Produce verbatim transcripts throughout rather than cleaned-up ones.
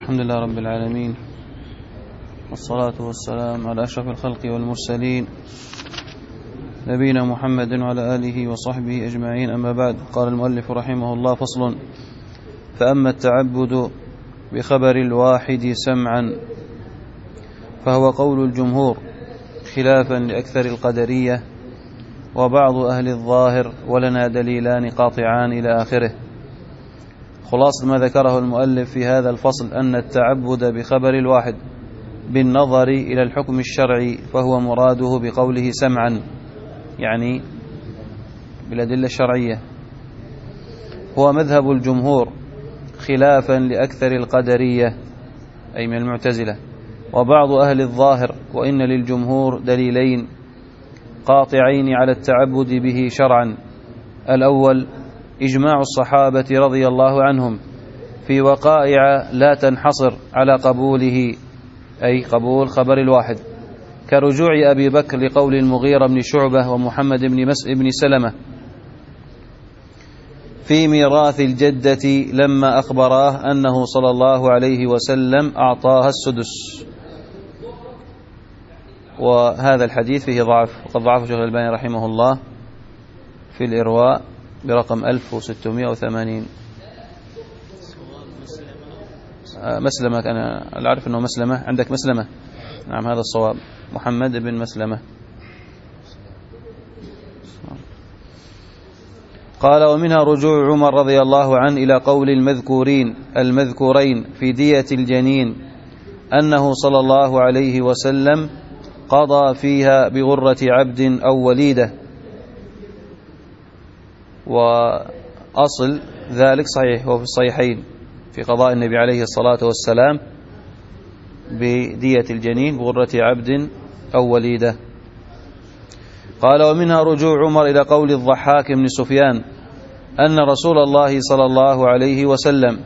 الحمد لله رب العالمين، والصلاة والسلام على أشرف الخلق والمرسلين نبينا محمد وعلى آله وصحبه أجمعين. أما بعد، قال المؤلف رحمه الله: فصل. فأما التعبد بخبر الواحد سمعا فهو قول الجمهور خلافا لأكثر القدرية وبعض أهل الظاهر، ولنا دليلان قاطعان إلى آخره. خلاصة ما ذكره المؤلف في هذا الفصل أن التعبد بخبر الواحد بالنظر إلى الحكم الشرعي فهو مراده بقوله سمعا، يعني بالأدلة الشرعية، هو مذهب الجمهور خلافا لأكثر القدرية أي من المعتزلة وبعض أهل الظاهر، وإن للجمهور دليلين قاطعين على التعبد به شرعا. الأول إجماع الصحابة رضي الله عنهم في وقائع لا تنحصر على قبوله، أي قبول خبر الواحد، كرجوع أبي بكر لقول المغيرة بن شعبة ومحمد بن سلمة في ميراث الجدة لما أخبراه أنه صلى الله عليه وسلم أعطاها السدس. وهذا الحديث فيه ضعف، وقد ضعفه شيخ الألباني رحمه الله في الإرواء برقم ألف وستمائة وثمانين. مسلمة، أنا أعرف أنه مسلمة، عندك مسلمة؟ نعم، هذا الصواب، محمد بن مسلمة. قال: ومنها رجوع عمر رضي الله عنه إلى قول المذكورين المذكورين في دية الجنين أنه صلى الله عليه وسلم قضى فيها بغرة عبد أو وليدة. وأصل ذلك صحيح، هو في الصحيحين في قضاء النبي عليه الصلاة والسلام بدية الجنين بغرة عبد أو وليدة. قال: ومنها رجوع عمر إلى قول الضحاك بن سفيان أن رسول الله صلى الله عليه وسلم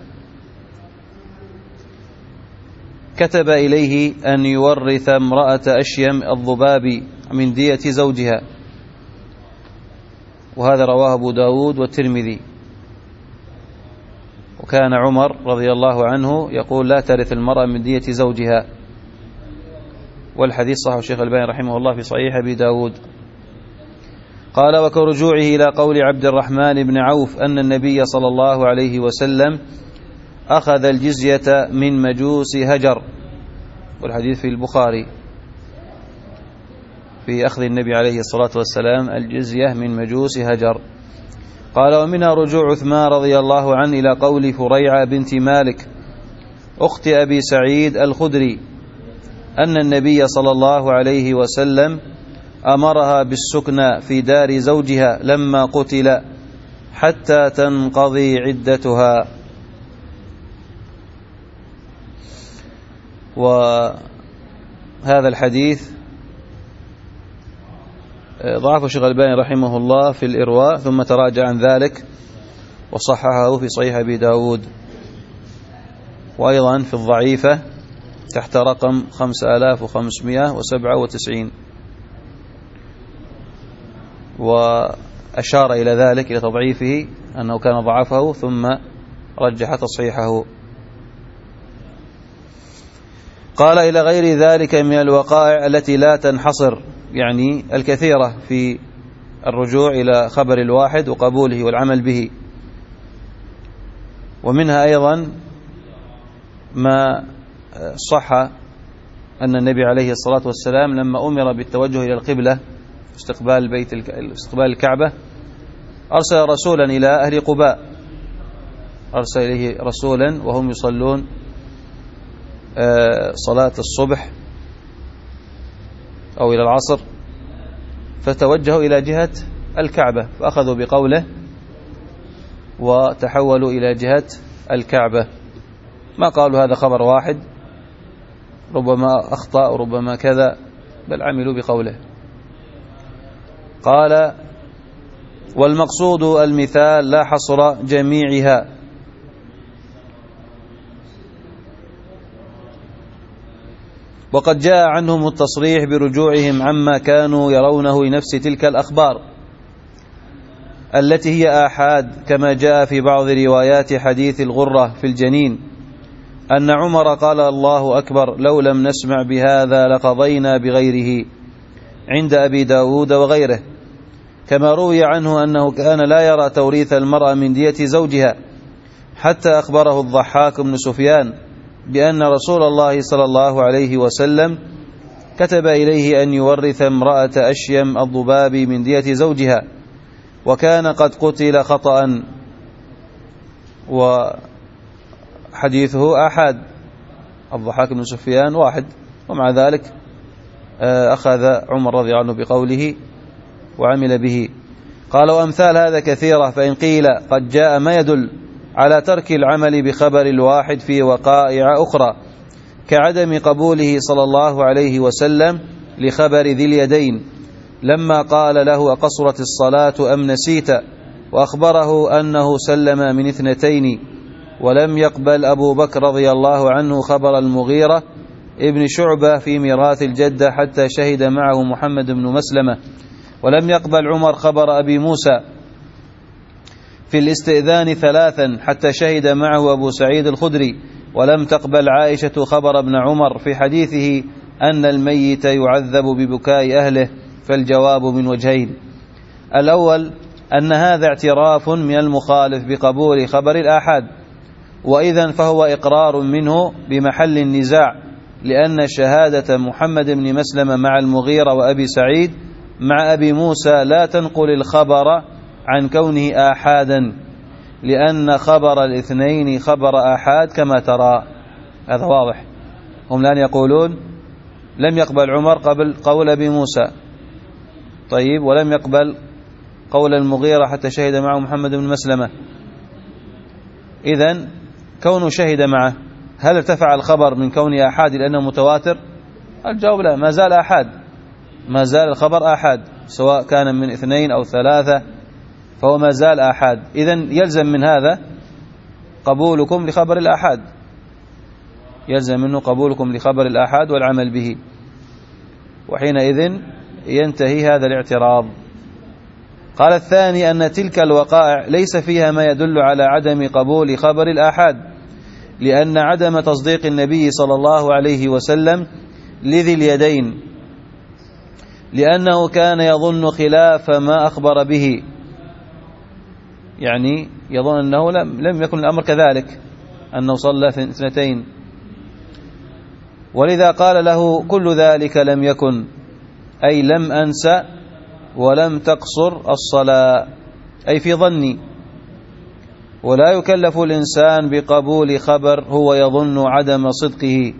كتب إليه أن يورث امرأة أشيم الضباب من دية زوجها، وهذا رواه أبو داود والترمذي. وكان عمر رضي الله عنه يقول: لا ترث المرأة من دية زوجها، والحديث صححه الشيخ الألباني رحمه الله في صحيح أبي داود. قال: وكرجوعه إلى قول عبد الرحمن بن عوف أن النبي صلى الله عليه وسلم أخذ الجزية من مجوس هجر، والحديث في البخاري في أخذ النبي عليه الصلاة والسلام الجزية من مجوس هجر. قال: ومنها رجوع عثمان رضي الله عنه إلى قول فريعة بنت مالك أخت أبي سعيد الخدري أن النبي صلى الله عليه وسلم أمرها بالسكنى في دار زوجها لما قتل حتى تنقضي عدتها. وهذا الحديث ضعفه الشيخ الألباني رحمه الله في الإرواء، ثم تراجع عن ذلك وصححه في صحيح أبي داود، وأيضا في الضعيفة تحت رقم خمسة آلاف وخمسمائة وسبعة وتسعين. وأشار إلى ذلك، إلى تضعيفه، أنه كان ضعفه ثم رجح تصحيحه. قال: إلى غير ذلك من الوقائع التي لا تنحصر، يعني الكثيرة في الرجوع إلى خبر الواحد وقبوله والعمل به. ومنها أيضا ما صح أن النبي عليه الصلاة والسلام لما أمر بالتوجه إلى القبلة استقبال بيت استقبال الكعبة أرسل رسولا إلى أهل قباء، أرسل إليه رسولا وهم يصلون صلاة الصبح أو إلى العصر، فتوجهوا إلى جهة الكعبة فأخذوا بقوله وتحولوا إلى جهة الكعبة. ما قالوا هذا خبر واحد، ربما أخطأ وربما كذا، بل عملوا بقوله. قال: والمقصود المثال لا حصر جميعها. وقد جاء عنهم التصريح برجوعهم عما كانوا يرونه لنفس تلك الأخبار التي هي آحاد، كما جاء في بعض روايات حديث الغرة في الجنين أن عمر قال الله أكبر لو لم نسمع بهذا لقضينا بغيره عند أبي داود وغيره. كما روي عنه أنه كان لا يرى توريث المرأة من دية زوجها حتى أخبره الضحاك بن سفيان بأن رسول الله صلى الله عليه وسلم كتب إليه أن يورث امرأة أشيم الضباب من دية زوجها، وكان قد قتل خطأ، وحديثه آحاد. الضحاك بن سفيان واحد، ومع ذلك أخذ عمر رضي الله عنه بقوله وعمل به. قال وأمثال هذا كثيرة، فإن قيل قد جاء ما يدل على ترك العمل بخبر الواحد في وقائع أخرى، كعدم قبوله صلى الله عليه وسلم لخبر ذي اليدين لما قال له أقصرت الصلاة أم نسيت، وأخبره أنه سلم من اثنتين. ولم يقبل أبو بكر رضي الله عنه خبر المغيرة ابن شعبة في ميراث الجدة حتى شهد معه محمد بن مسلمة. ولم يقبل عمر خبر أبي موسى في الاستئذان ثلاثا حتى شهد معه أبو سعيد الخدري. ولم تقبل عائشة خبر ابن عمر في حديثه أن الميت يعذب ببكاء أهله. فالجواب من وجهين: الأول أن هذا اعتراف من المخالف بقبول خبر الآحاد، وإذن فهو إقرار منه بمحل النزاع، لأن شهادة محمد بن مسلمة مع المغيرة وأبي سعيد مع أبي موسى لا تنقل الخبر عن كونه آحادا، لأن خبر الاثنين خبر آحاد كما ترى. هذا واضح. هم الآن يقولون لم يقبل عمر قبل قول أبي موسى، طيب، ولم يقبل قول المغيرة حتى شهد معه محمد بن مسلمة. إذن كونه شهد معه، هل ارتفع الخبر من كونه آحاد لأنه متواتر؟ الجواب لا، ما زال آحاد، ما زال الخبر آحاد، سواء كان من اثنين أو ثلاثة فهو ما زال آحاد. إذن يلزم من هذا قبولكم لخبر الآحاد، يلزم منه قبولكم لخبر الآحاد والعمل به، وحينئذ ينتهي هذا الاعتراض. قال الثاني أن تلك الوقائع ليس فيها ما يدل على عدم قبول خبر الآحاد، لأن عدم تصديق النبي صلى الله عليه وسلم لذي اليدين، لأنه كان يظن خلاف ما أخبر به، يعني يظن أنه لم يكن الأمر كذلك، أنه صلى اثنتين، ولذا قال له كل ذلك لم يكن، أي لم أنسى ولم تقصر الصلاة، أي في ظني. ولا يكلف الإنسان بقبول خبر هو يظن عدم صدقه.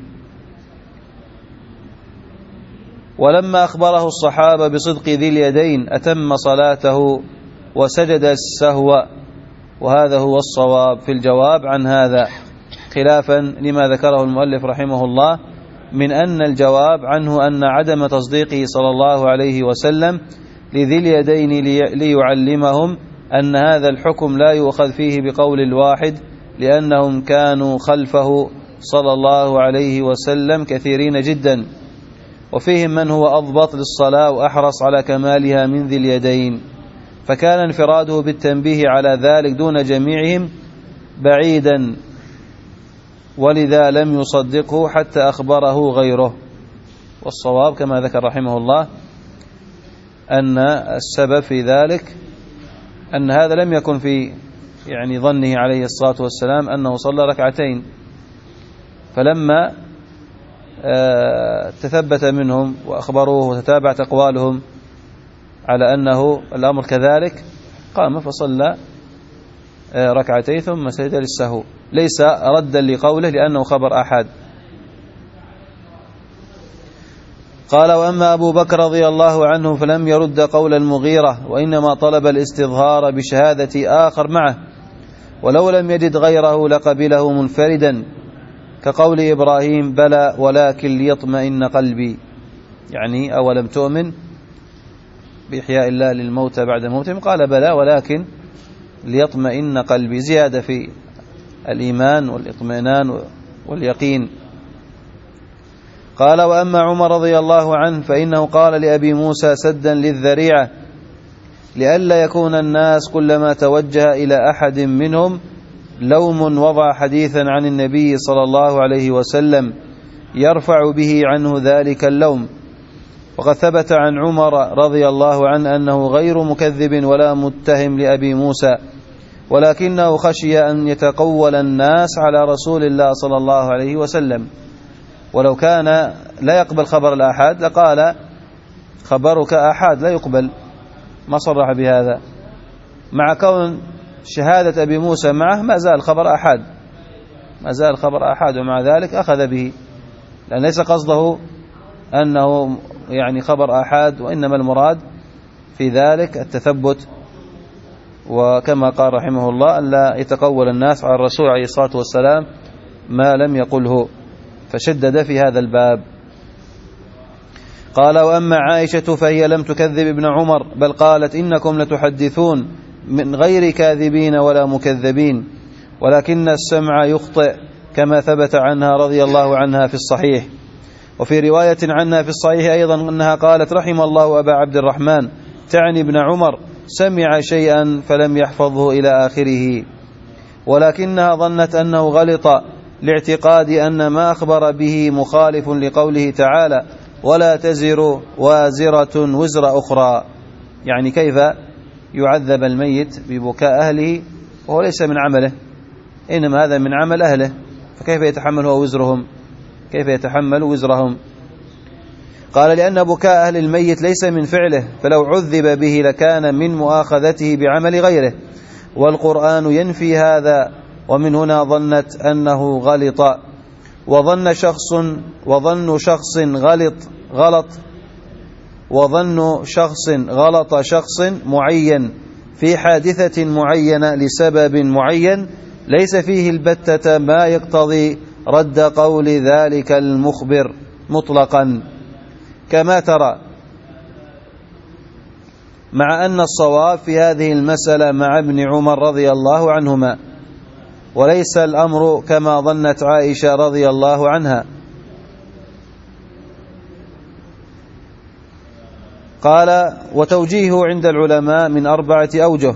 ولما أخبره الصحابة بصدق ذي اليدين أتم صلاته وسجد السهو، وهذا هو الصواب في الجواب عن هذا، خلافا لما ذكره المؤلف رحمه الله من أن الجواب عنه أن عدم تصديقه صلى الله عليه وسلم لذي اليدين ليعلمهم أن هذا الحكم لا يؤخذ فيه بقول الواحد، لأنهم كانوا خلفه صلى الله عليه وسلم كثيرين جدا، وفيهم من هو أضبط للصلاة وأحرص على كمالها من ذي اليدين، فكان انفراده بالتنبيه على ذلك دون جميعهم بعيدا، ولذا لم يصدقه حتى أخبره غيره. والصواب كما ذكر رحمه الله أن السبب في ذلك أن هذا لم يكن في يعني ظنه عليه الصلاة والسلام أنه صلى ركعتين، فلما تثبت منهم وأخبروه وتتابعت أقوالهم على أنه الأمر كذلك قام فصلى ركعتين ثم سجد للسهو، ليس ردا لقوله لأنه خبر أحد. قال وأما أبو بكر رضي الله عنه فلم يرد قول المغيرة، وإنما طلب الاستظهار بشهادة آخر معه، ولو لم يجد غيره لقبله منفردا، كقول إبراهيم بلى ولكن ليطمئن قلبي، يعني أولم تؤمن بإحياء الله للموتى بعد موتهم، قال بلى ولكن ليطمئن قلبي، زيادة في الإيمان والإطمئنان واليقين. قال وأما عمر رضي الله عنه فإنه قال لأبي موسى سدا للذريعة لئلا يكون الناس كلما توجه إلى أحد منهم لوم وضع حديثا عن النبي صلى الله عليه وسلم يرفع به عنه ذلك اللوم. وقد ثبت عن عمر رضي الله عنه أنه غير مكذب ولا متهم لأبي موسى، ولكنه خشي أن يتقول الناس على رسول الله صلى الله عليه وسلم. ولو كان لا يقبل خبر الآحاد لقال خبرك آحاد لا يقبل، ما صرح بهذا، مع كون شهادة أبي موسى معه ما زال خبر آحاد، ما زال خبر آحاد، ومع ذلك أخذ به، لأن ليس قصده أنه يعني خبر آحاد، وإنما المراد في ذلك التثبت. وكما قال رحمه الله ألا يتقول الناس على الرسول عليه الصلاة والسلام ما لم يقله، فشدد في هذا الباب. قال: وأما عائشة فهي لم تكذب ابن عمر، بل قالت: إنكم لتحدثون من غير كاذبين ولا مكذبين، ولكن السمع يخطئ، كما ثبت عنها رضي الله عنها في الصحيح. وفي رواية عنها في الصحيح أيضا أنها قالت: رحم الله أبا عبد الرحمن، تعني ابن عمر، سمع شيئا فلم يحفظه إلى آخره، ولكنها ظنت أنه غلط لاعتقاد أن ما أخبر به مخالف لقوله تعالى: ولا تزر وازرة وزر أخرى. يعني كيف يعذب الميت ببكاء أهله وهو ليس من عمله، إنما هذا من عمل أهله، فكيف يتحمل هو وزرهم؟ كيف يتحمل وزرهم؟ قال: لأن بكاء أهل الميت ليس من فعله، فلو عذب به لكان من مؤاخذته بعمل غيره، والقرآن ينفي هذا، ومن هنا ظنت أنه غلط. وظن شخص وظن شخص غلط غلط وظن شخص غلط شخص معين في حادثة معينة لسبب معين ليس فيه البتة ما يقتضي رد قول ذلك المخبر مطلقا، كما ترى، مع أن الصواب في هذه المسألة مع ابن عمر رضي الله عنهما، وليس الأمر كما ظنت عائشة رضي الله عنها. قال: وتوجيهه عند العلماء من أربعة أوجه.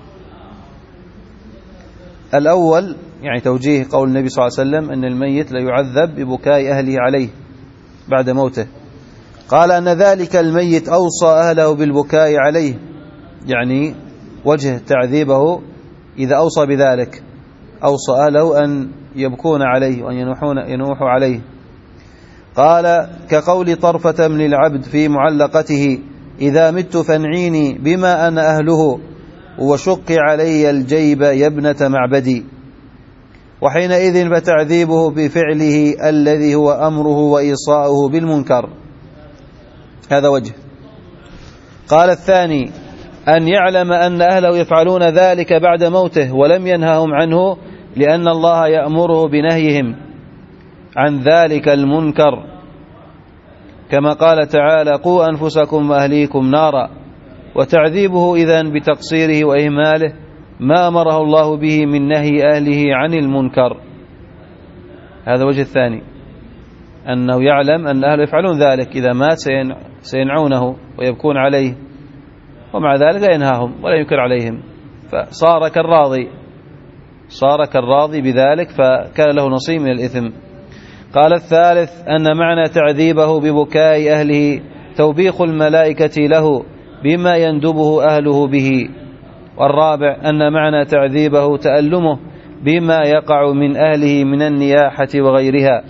الأول يعني توجيه قول النبي صلى الله عليه وسلم أن الميت لا يعذب ببكاء أهله عليه بعد موته. قال: أن ذلك الميت أوصى أهله بالبكاء عليه، يعني وجه تعذيبه إذا أوصى بذلك، أوصى أهله أن يبكون عليه وأن ينوحوا عليه. قال: كقول طرفة من العبد في معلقته: إذا مت فانعيني بما أنا أهله، وشق علي الجيب يا ابنة معبدي. وحينئذ فتعذيبه بفعله الذي هو أمره وإيصاؤه بالمنكر. هذا وجه. قال: الثاني أن يعلم أن أهله يفعلون ذلك بعد موته ولم ينههم عنه، لأن الله يأمره بنهيهم عن ذلك المنكر، كما قال تعالى: قوا أنفسكم وأهليكم نارا. وتعذيبه إذن بتقصيره وإهماله ما أمره الله به من نهي أهله عن المنكر. هذا وجه الثاني، أنه يعلم أن أهله يفعلون ذلك، إذا مات سينعونه ويبكون عليه، ومع ذلك لا ينهاهم ولا ينكر عليهم، فصار كالراضي صار كالراضي بذلك، فكان له نصيب من الإثم. قال: الثالث أن معنى تعذيبه ببكاء أهله توبيخ الملائكة له بما يندبه أهله به. والرابع أن معنى تعذيبه تألمه بما يقع من أهله من النياحة وغيرها.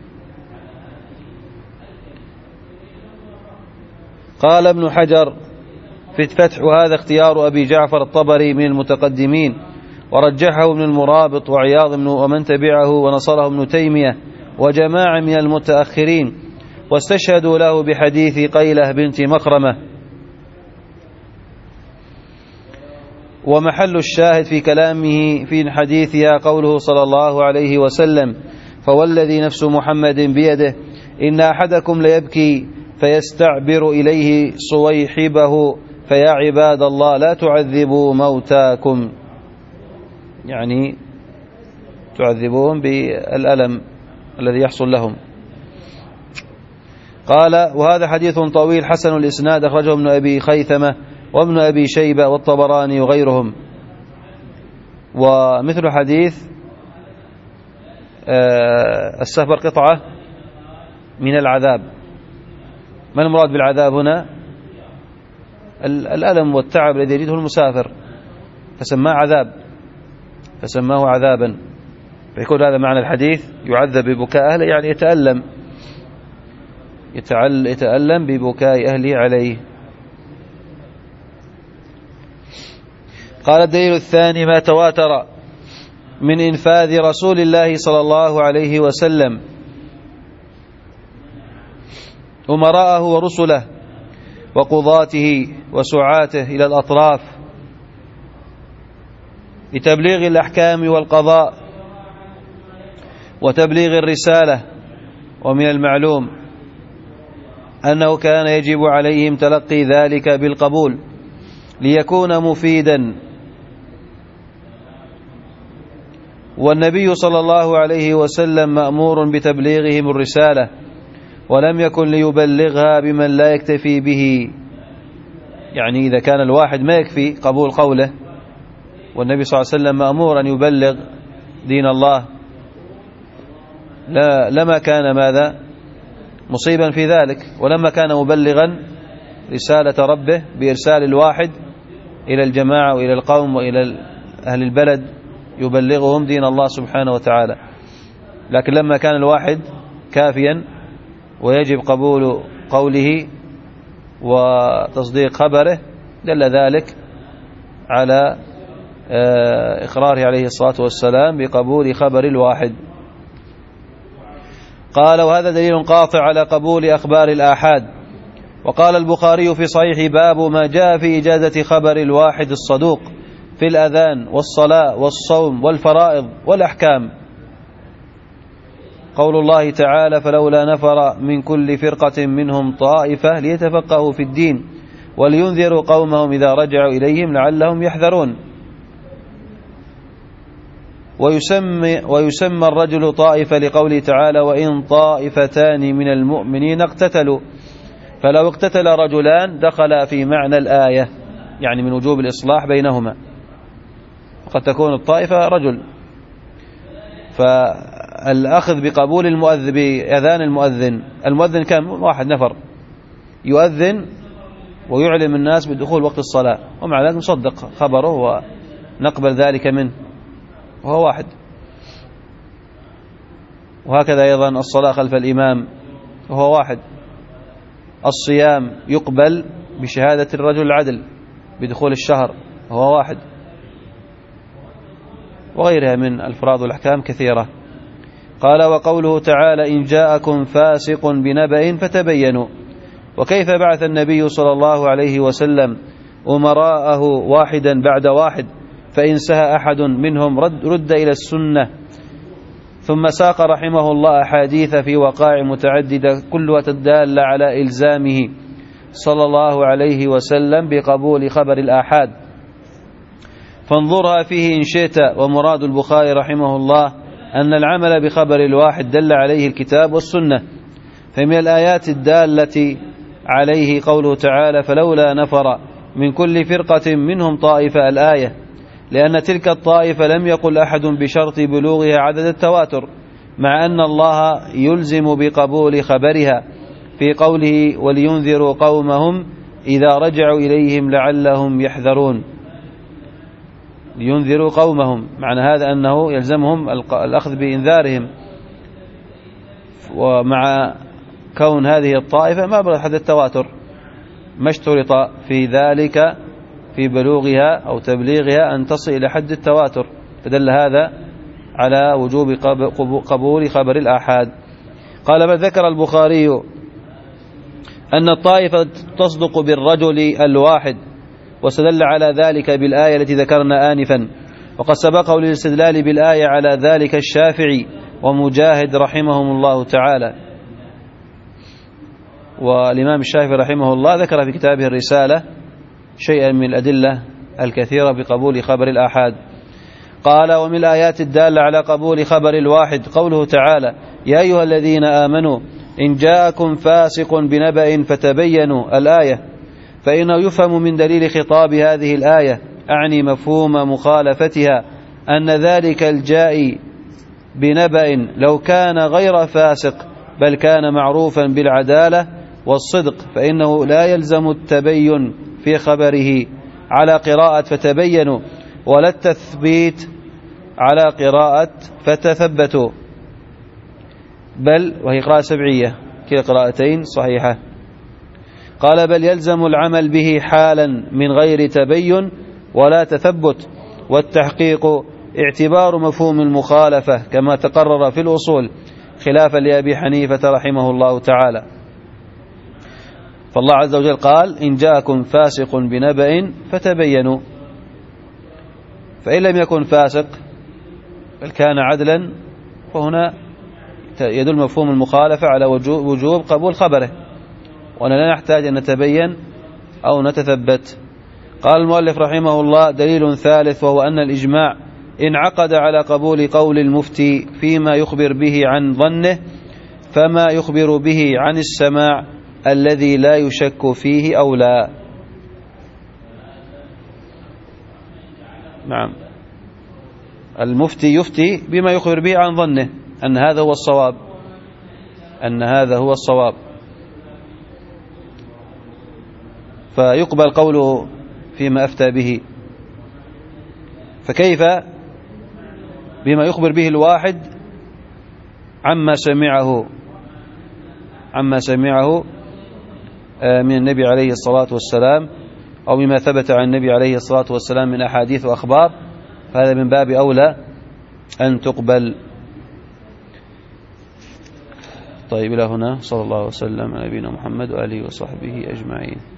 قال ابن حجر في الفتح: وهذا اختيار أبي جعفر الطبري من المتقدمين، ورجحه ابن المرابط وعياض ومن تبعه، ونصره ابن تيمية وجماعة من المتأخرين، واستشهدوا له بحديث قيلة بنت مخرمة. ومحل الشاهد في كلامه في حديثها قوله صلى الله عليه وسلم: فوالذي نفس محمد بيده إن أحدكم ليبكي فيستعبر إليه صويحبه، فيا عباد الله لا تعذبوا موتاكم، يعني تعذبوهم بالألم الذي يحصل لهم. قال: وهذا حديث طويل حسن الإسناد، أخرجه ابن أبي خيثمة وابن أبي شيبة والطبراني وغيرهم. ومثل حديث السفر قطعة من العذاب. ما المراد بالعذاب هنا؟ الألم والتعب الذي يجده المسافر، فسماه عذاب، فسماه عذابا. فيكون هذا معنى الحديث، يعذب ببكاء أهله، يعني يتألم يتألم ببكاء أهله عليه. قال الدليل الثاني ما تواتر من إنفاذ رسول الله صلى الله عليه وسلم أمراءه ورسله وقضاته وسعاته إلى الأطراف لتبليغ الأحكام والقضاء وتبليغ الرسالة. ومن المعلوم أنه كان يجب عليهم تلقي ذلك بالقبول ليكون مفيدا، والنبي صلى الله عليه وسلم مأمور بتبليغهم الرسالة، ولم يكن ليبلغها بمن لا يكتفي به. يعني إذا كان الواحد ما يكفي قبول قوله، والنبي صلى الله عليه وسلم مأمور أن يبلغ دين الله، لا لما كان ماذا مصيبا في ذلك، ولما كان مبلغا رسالة ربه بإرسال الواحد إلى الجماعة وإلى القوم وإلى أهل البلد يبلغهم دين الله سبحانه وتعالى. لكن لما كان الواحد كافيا ويجب قبول قوله وتصديق خبره، دل ذلك على إقراره عليه الصلاة والسلام بقبول خبر الواحد. قال وهذا دليل قاطع على قبول أخبار الآحاد. وقال البخاري في صحيح باب ما جاء في إجازة خبر الواحد الصدوق في الأذان والصلاة والصوم والفرائض والأحكام. قول الله تعالى فلولا نفر من كل فرقة منهم طائفة ليتفقهوا في الدين ولينذروا قومهم إذا رجعوا إليهم لعلهم يحذرون. ويسمى, ويسمى الرجل طائفة لقوله تعالى وإن طائفتان من المؤمنين اقتتلوا، فلو اقتتل رجلان دخل في معنى الآية، يعني من وجوب الإصلاح بينهما. وقد تكون الطائفة رجل، فالأخذ بقبول المؤذن بأذان المؤذن، المؤذن كان واحد نفر يؤذن ويعلم الناس بدخول وقت الصلاة، ومع ذلك نصدق خبره ونقبل ذلك منه وهو واحد. وهكذا أيضا الصلاة خلف الإمام وهو واحد. الصيام يقبل بشهادة الرجل العدل بدخول الشهر وهو واحد، وغيرها من الفرائض والأحكام كثيرة. قال وقوله تعالى إن جاءكم فاسق بنبأ فتبينوا. وكيف بعث النبي صلى الله عليه وسلم أمراءه واحدا بعد واحد، فإن سهى أحد منهم رد, رد إلى السنة. ثم ساق رحمه الله أحاديث في وقائع متعددة كلها تدل على إلزامه صلى الله عليه وسلم بقبول خبر الآحاد، فانظرها فيه إن شئت. ومراد البخاري رحمه الله أن العمل بخبر الواحد دل عليه الكتاب والسنة. فمن الآيات الدالة عليه قوله تعالى فلولا نفر من كل فرقة منهم طائفة الآية، لأن تلك الطائفة لم يقل أحد بشرط بلوغها عدد التواتر، مع أن الله يلزم بقبول خبرها في قوله ولينذروا قومهم إذا رجعوا إليهم لعلهم يحذرون. لينذروا قومهم، معنى هذا أنه يلزمهم الأخذ بإنذارهم، ومع كون هذه الطائفة ما بلغت حد التواتر، ما اشترط في ذلك في بلوغها أو تبليغها أن تصل إلى حد التواتر، فدل هذا على وجوب قبول خبر الآحاد. قال بل ذكر البخاري أن الطائفة تصدق بالرجل الواحد، واستدل على ذلك بالآية التي ذكرنا آنفا. وقد سبقه للاستدلال بالآية على ذلك الشافعي ومجاهد رحمهم الله تعالى. والإمام الشافعي رحمه الله ذكر في كتابه الرسالة شيئا من الأدلة الكثيرة بقبول خبر الآحاد. قال ومن الآيات الدالة على قبول خبر الواحد قوله تعالى يا أيها الذين آمنوا إن جاءكم فاسق بنبأ فتبينوا الآية، فإنه يفهم من دليل خطاب هذه الآية أعني مفهوم مخالفتها أن ذلك الجائي بنبأ لو كان غير فاسق بل كان معروفا بالعدالة والصدق فإنه لا يلزم التبين في خبره على قراءة فتبينوا ولا التثبيت على قراءة فتثبتوا، بل وهي قراءة سبعية كلا قراءتين صحيحة. قال بل يلزم العمل به حالا من غير تبين ولا تثبت، والتحقيق اعتبار مفهوم المخالفة كما تقرر في الأصول خلافا لأبي حنيفة رحمه الله تعالى. فالله عز وجل قال إن جاءكم فاسق بنبأ فتبينوا، فإن لم يكن فاسق بل كان عدلا فهنا يدل مفهوم المخالفة على وجوب قبول خبره، وأننا لا نحتاج أن نتبين أو نتثبت. قال المؤلف رحمه الله دليل ثالث، وهو أن الإجماع انعقد على قبول قول المفتي فيما يخبر به عن ظنه فما يخبر به عن السماع الذي لا يشك فيه أو لا. نعم، المفتي يفتي بما يخبر به عن ظنه أن هذا هو الصواب، أن هذا هو الصواب، فيقبل قوله فيما أفتى به. فكيف بما يخبر به الواحد عما سمعه عما سمعه من النبي عليه الصلاة والسلام أو مما ثبت عن النبي عليه الصلاة والسلام من أحاديث وأخبار، فهذا من باب أولى أن تقبل. طيب إلى هنا، صلى الله وسلم على نبينا محمد وآله وصحبه أجمعين.